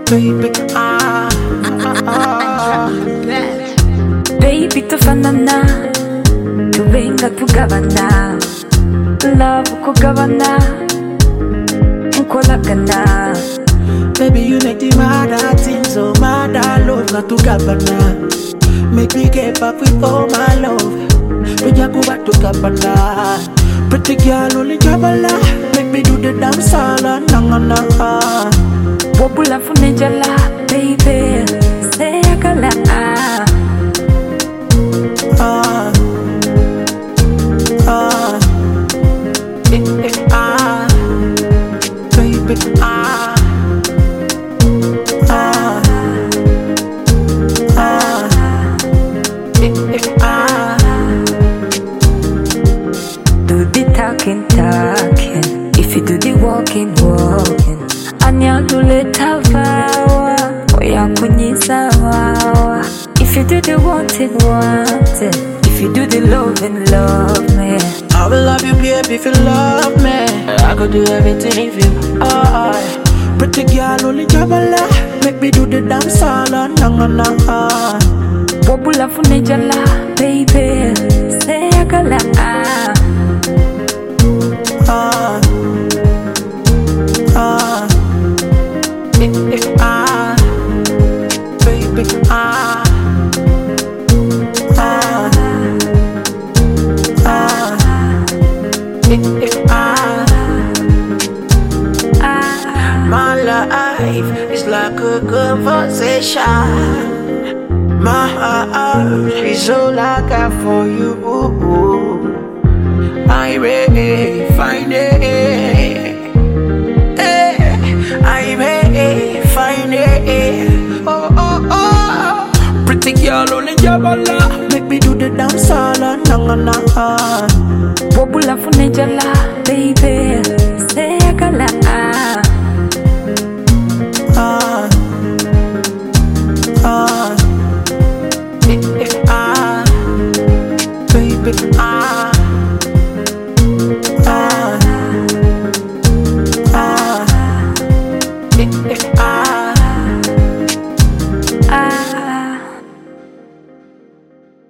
baby, Baby tufanana, tubenga tugabana, love kugabana, nkolagana. baby, you make the mad things so mad. I love not to gabana. Make me get back with all my love. When you go back to gabana, pretty girl only gabana. Make me do the dance all na. Wobula funejala, baby, say akala. Do the talking, talking. If you do the walking, walking. Anya do leta vawa, oya kunyisa wawa. If you do the wanting, wanting. If you do the loving, love me. I will love you, baby, if you love me. I could do everything if you are. Pretty girl only jabala. Make me do the dance all na. Wobula funejala, baby, say akala. Baby, my life is like a conversation. My heart is all I got for you. I may find it. I may find it. Oh, oh, oh. Pretty girl only jabala. Make me do the dance all na. Wobula funejala, baby, say akala. Baby,